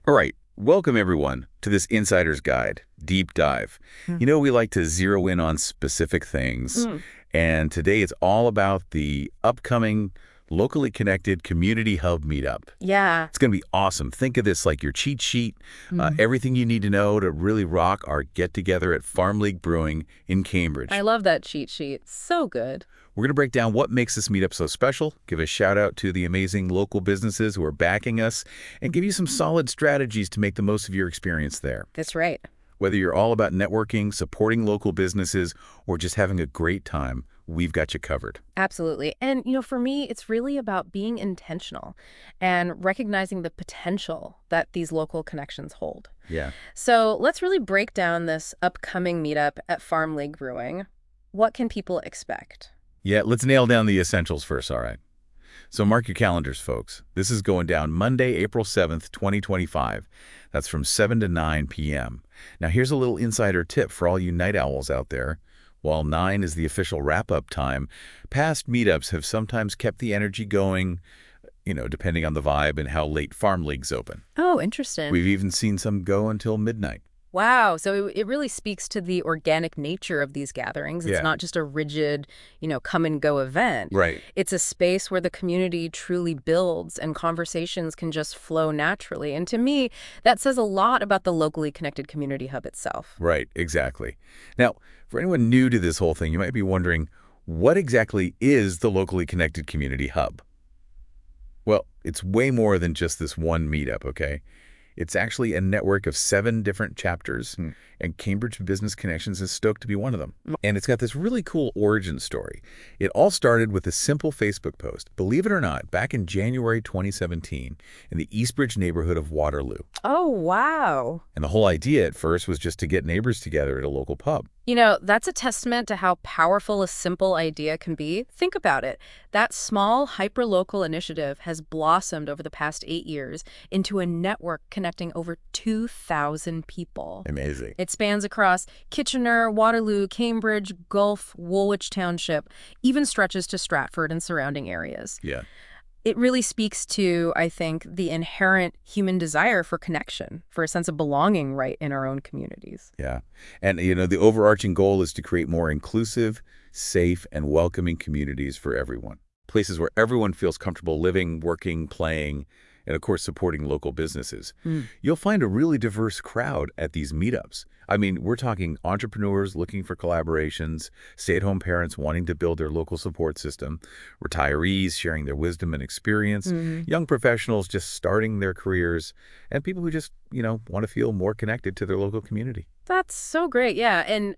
All right, welcome everyone to this Insider's Guide, Deep Dive. Mm. We like to zero in on specific things, Mm. and today it's all about the upcoming locally connected community hub meetup. Yeah. It's going to be awesome. Think of this like your cheat sheet, Mm. everything you need to know to really rock our get-together at Farm League Brewing in I Cambridge. love that cheat sheet. So good. We're going to break down what makes this meetup so special, give a shout out to the amazing local businesses who are backing us, and give you some solid strategies to make the most of your experience there. That's right. Whether you're all about networking, supporting local businesses, or just having a great time, we've got you covered. Absolutely. And, for me, it's really about being intentional and recognizing the potential that these local connections hold. Yeah. So let's really break down this upcoming meetup at Farm League Brewing. What can people expect? Yeah, let's nail down the essentials first, all right? So mark your calendars, folks. This is going down Monday, April 7th, 2025. That's from 7 to 9 p.m. Now, here's a little insider tip for all you night owls out there. While 9 is the official wrap-up time, past meetups have sometimes kept the energy going, depending on the vibe and how late Farm League's open. Oh, interesting. We've even seen some go until midnight. Wow. So it really speaks to the organic nature of these gatherings. It's Yeah. not just a rigid, come and go event. Right. It's a space where the community truly builds and conversations can just flow naturally. And to me, that says a lot about the locally connected community hub itself. Right, exactly. Now, for anyone new to this whole thing, you might be wondering, what exactly is the locally connected community hub? Well, it's way more than just this one meetup, okay? It's actually a network of 7 different chapters, and Cambridge Business Connections is stoked to be one of them. And it's got this really cool origin story. It all started with a simple Facebook post, believe it or not, back in January 2017 in the Eastbridge neighborhood of Waterloo. Oh, wow. And the whole idea at first was just to get neighbors together at a local pub. That's a testament to how powerful a simple idea can be. Think about it. That small, hyper-local initiative has blossomed over the past 8 years into a network connecting over 2,000 people. Amazing. It spans across Kitchener, Waterloo, Cambridge, Gulf, Woolwich Township, even stretches to Stratford and surrounding areas. Yeah. It really speaks to, I think, the inherent human desire for connection, for a sense of belonging right in our own communities. Yeah. And, the overarching goal is to create more inclusive, safe, and welcoming communities for everyone. Places where everyone feels comfortable living, working, playing, and, of course, supporting local businesses. You'll find a really diverse crowd at these meetups. I mean, we're talking entrepreneurs looking for collaborations, stay-at-home parents wanting to build their local support system, retirees sharing their wisdom and experience, young professionals just starting their careers, and people who just, want to feel more connected to their local community. That's so great. Yeah. And,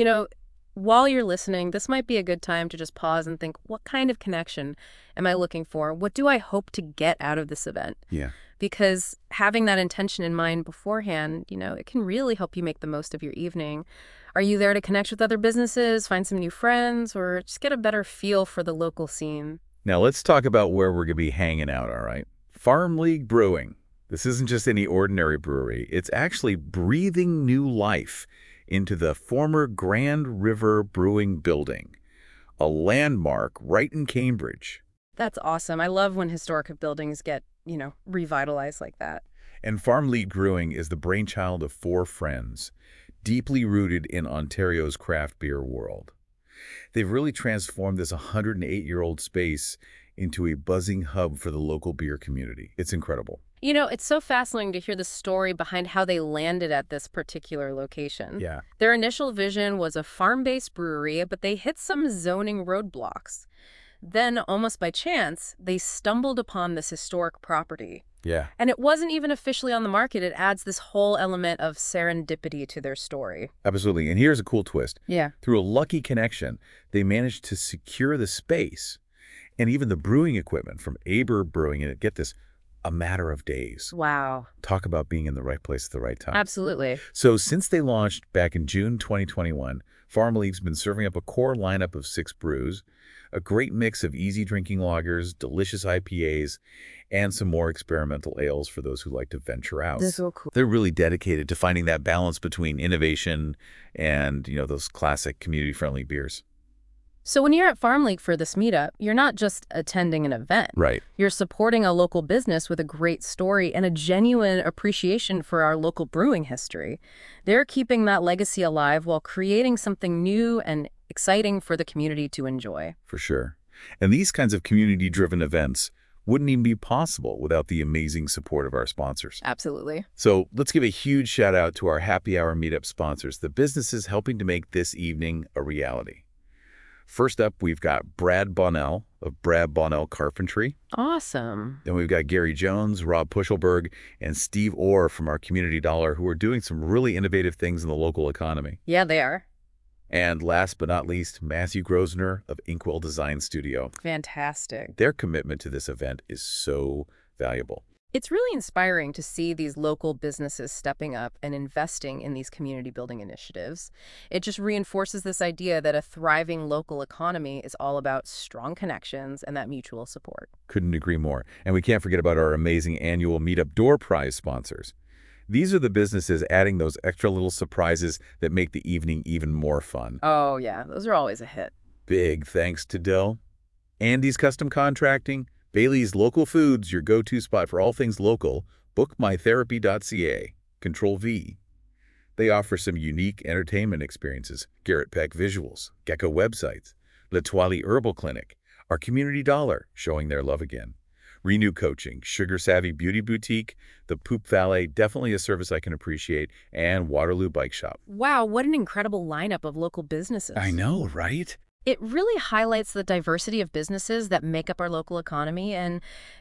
while you're listening, this might be a good time to just pause and think, what kind of connection am I looking for? What do I hope to get out of this event? Yeah. Because having that intention in mind beforehand, it can really help you make the most of your evening. Are you there to connect with other businesses, find some new friends, or just get a better feel for the local scene? Now let's talk about where we're going to be hanging out, all right? Farm League Brewing. This isn't just any ordinary brewery. It's actually breathing new life into the former Grand River Brewing Building, a landmark right in Cambridge. That's awesome. I love when historic buildings get, revitalized like that. And Farm League Brewing is the brainchild of 4 friends, deeply rooted in Ontario's craft beer world. They've really transformed this 108-year-old space into a buzzing hub for the local beer community. It's incredible. It's so fascinating to hear the story behind how they landed at this particular location. Yeah. Their initial vision was a farm-based brewery, but they hit some zoning roadblocks. Then, almost by chance, they stumbled upon this historic property. Yeah. And it wasn't even officially on the market. It adds this whole element of serendipity to their story. Absolutely. And here's a cool twist. Yeah. Through a lucky connection, they managed to secure the space and even the brewing equipment from Aber Brewing. And get this, a matter of days. Wow. Talk about being in the right place at the right time. Absolutely. So since they launched back in June 2021, Farm League's been serving up a core lineup of 6 brews, a great mix of easy drinking lagers, delicious IPAs, and some more experimental ales for those who like to venture out. That's so cool. They're really dedicated to finding that balance between innovation and, those classic community-friendly beers. So when you're at Farm League for this meetup, you're not just attending an event. Right. You're supporting a local business with a great story and a genuine appreciation for our local brewing history. They're keeping that legacy alive while creating something new and exciting for the community to enjoy. For sure. And these kinds of community-driven events wouldn't even be possible without the amazing support of our sponsors. Absolutely. So let's give a huge shout out to our happy hour meetup sponsors, the businesses helping to make this evening a reality. First up, we've got Brad Bonnell of Brad Bonnell Carpentry. Awesome. Then we've got Gary Jones, Rob Puschelberg, and Steve Orr from our Community Dollar, who are doing some really innovative things in the local economy. Yeah, they are. And last but not least, Matthew Grosvenor of Inkwell Design Studio. Fantastic. Their commitment to this event is so valuable. It's really inspiring to see these local businesses stepping up and investing in these community building initiatives. It just reinforces this idea that a thriving local economy is all about strong connections and that mutual support. Couldn't agree more. And we can't forget about our amazing annual Meetup Door Prize sponsors. These are the businesses adding those extra little surprises that make the evening even more fun. Oh, yeah. Those are always a hit. Big thanks to Dill, Andy's Custom Contracting, Bailey's Local Foods, your go-to spot for all things local, bookmytherapy.ca, Control V. They offer some unique entertainment experiences, Garrett Peck Visuals, Gecko Websites, L'Etoile Herbal Clinic, our Community Dollar, showing their love again. Renew Coaching, Sugar Savvy Beauty Boutique, the Poop Valet, definitely a service I can appreciate, and Waterloo Bike Shop. Wow, what an incredible lineup of local businesses. I know, right? It really highlights the diversity of businesses that make up our local economy and,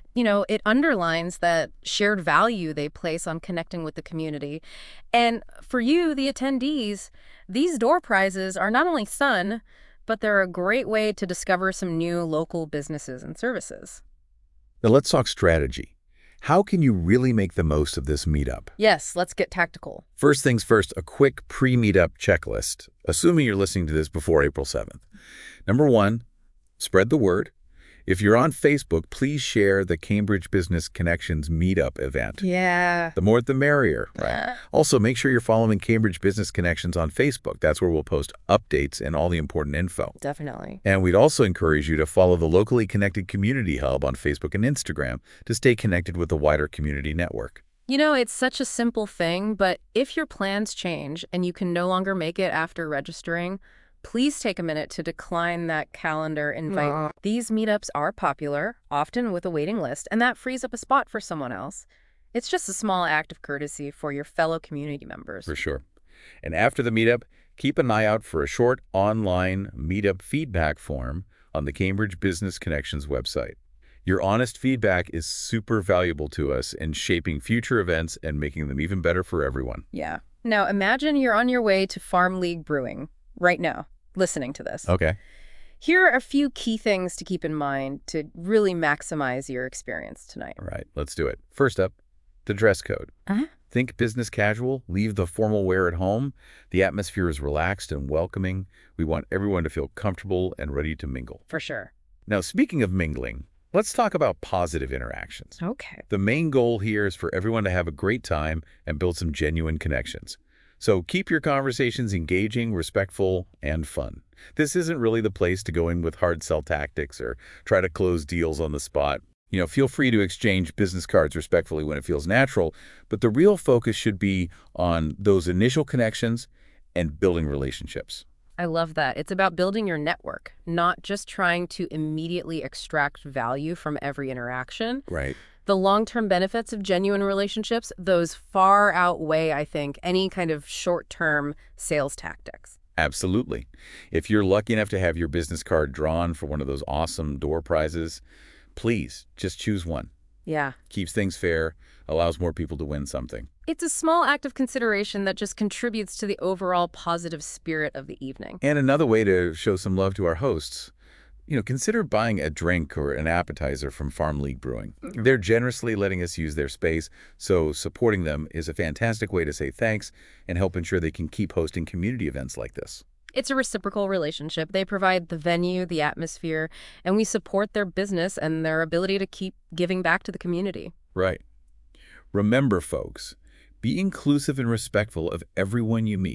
it underlines that shared value they place on connecting with the community. And for you, the attendees, these door prizes are not only fun, but they're a great way to discover some new local businesses and services. Now let's talk strategy. How can you really make the most of this meetup? Yes, let's get tactical. First things first, a quick pre-meetup checklist, assuming you're listening to this before April 7th. Number 1, spread the word. If you're on Facebook, please share the Cambridge Business Connections meetup event. Yeah. The more the merrier, right? Also, make sure you're following Cambridge Business Connections on Facebook. That's where we'll post updates and all the important info. Definitely. And we'd also encourage you to follow the Locally Connected Community Hub on Facebook and Instagram to stay connected with the wider community network. It's such a simple thing, but if your plans change and you can no longer make it after registering, please take a minute to decline that calendar invite. These meetups are popular, often with a waiting list, and that frees up a spot for someone else. It's just a small act of courtesy for your fellow community members. For sure. And after the meetup, keep an eye out for a short online meetup feedback form on the Cambridge Business Connections website. Your honest feedback is super valuable to us in shaping future events and making them even better for everyone. Yeah. Now imagine you're on your way to Farm League Brewing right now, listening to this. Okay. Here are a few key things to keep in mind to really maximize your experience tonight. All right, let's do it. First up, the dress code. Think business casual, leave the formal wear at home. The atmosphere is relaxed and welcoming. We want everyone to feel comfortable and ready to mingle. For sure. Now, speaking of mingling, let's talk about positive interactions. Okay. The main goal here is for everyone to have a great time and build some genuine connections. So keep your conversations engaging, respectful, and fun. This isn't really the place to go in with hard sell tactics or try to close deals on the spot. Feel free to exchange business cards respectfully when it feels natural, but the real focus should be on those initial connections and building relationships. I love that. It's about building your network, not just trying to immediately extract value from every interaction. Right. The long-term benefits of genuine relationships, those far outweigh, I think, any kind of short-term sales tactics. Absolutely. If you're lucky enough to have your business card drawn for one of those awesome door prizes, please just choose one. Yeah. Keeps things fair, allows more people to win something. It's a small act of consideration that just contributes to the overall positive spirit of the evening. And another way to show some love to our hosts, consider buying a drink or an appetizer from Farm League Brewing. They're generously letting us use their space, so supporting them is a fantastic way to say thanks and help ensure they can keep hosting community events like this. It's a reciprocal relationship. They provide the venue, the atmosphere, and we support their business and their ability to keep giving back to the community. Right. Remember, folks, be inclusive and respectful of everyone you meet.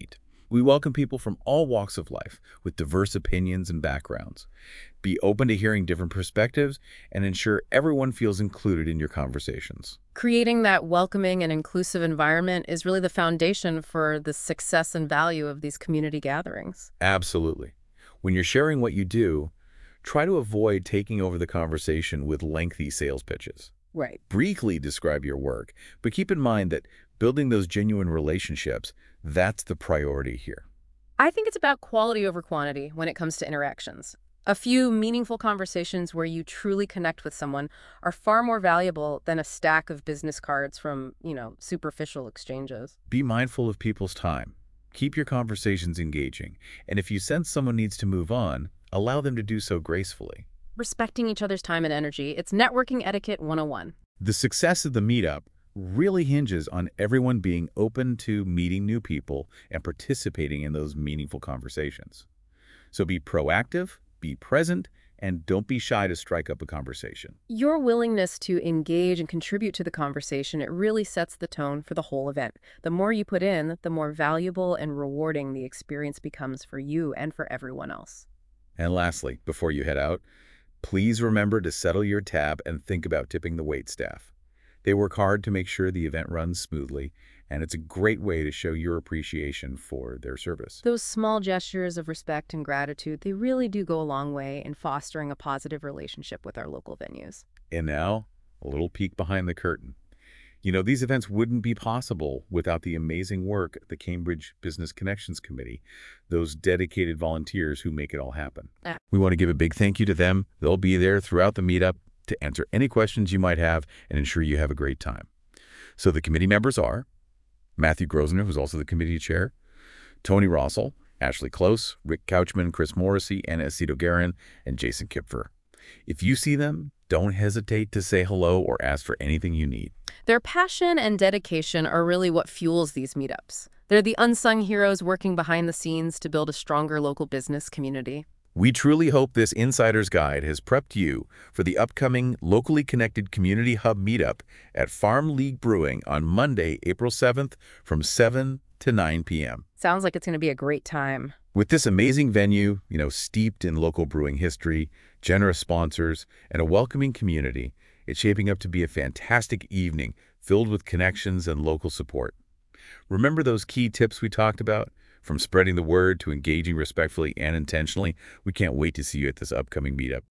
We welcome people from all walks of life with diverse opinions and backgrounds. Be open to hearing different perspectives and ensure everyone feels included in your conversations. Creating that welcoming and inclusive environment is really the foundation for the success and value of these community gatherings. Absolutely. When you're sharing what you do, try to avoid taking over the conversation with lengthy sales pitches. Right. Briefly describe your work, but keep in mind that building those genuine relationships, that's the priority here. I think it's about quality over quantity when it comes to interactions. A few meaningful conversations where you truly connect with someone are far more valuable than a stack of business cards from, superficial exchanges. Be mindful of people's time. Keep your conversations engaging, and if you sense someone needs to move on, allow them to do so gracefully. Respecting each other's time and energy, it's networking etiquette 101. The success of the meetup really hinges on everyone being open to meeting new people and participating in those meaningful conversations. So be proactive, be present, and don't be shy to strike up a conversation. Your willingness to engage and contribute to the conversation, it really sets the tone for the whole event. The more you put in, the more valuable and rewarding the experience becomes for you and for everyone else. And lastly, before you head out, please remember to settle your tab and think about tipping the waitstaff. They work hard to make sure the event runs smoothly, and it's a great way to show your appreciation for their service. Those small gestures of respect and gratitude, they really do go a long way in fostering a positive relationship with our local venues. And now, a little peek behind the curtain. These events wouldn't be possible without the amazing work of the Cambridge Business Connections Committee, those dedicated volunteers who make it all happen. We want to give a big thank you to them. They'll be there throughout the meetup to answer any questions you might have and ensure you have a great time. So the committee members are Matthew Grosvenor, who's also the committee chair, Tony Rossell, Ashley Close, Rick Couchman, Chris Morrissey, Anna Aceto Guerin, and Jason Kipfer. If you see them, don't hesitate to say hello or ask for anything you need. Their passion and dedication are really what fuels these meetups. They're the unsung heroes working behind the scenes to build a stronger local business community. We truly hope this Insider's Guide has prepped you for the upcoming locally connected Community Hub meetup at Farm League Brewing on Monday, April 7th from 7 to 9 p.m. Sounds like it's going to be a great time. With this amazing venue, steeped in local brewing history, generous sponsors, and a welcoming community, it's shaping up to be a fantastic evening filled with connections and local support. Remember those key tips we talked about? From spreading the word to engaging respectfully and intentionally, we can't wait to see you at this upcoming meetup.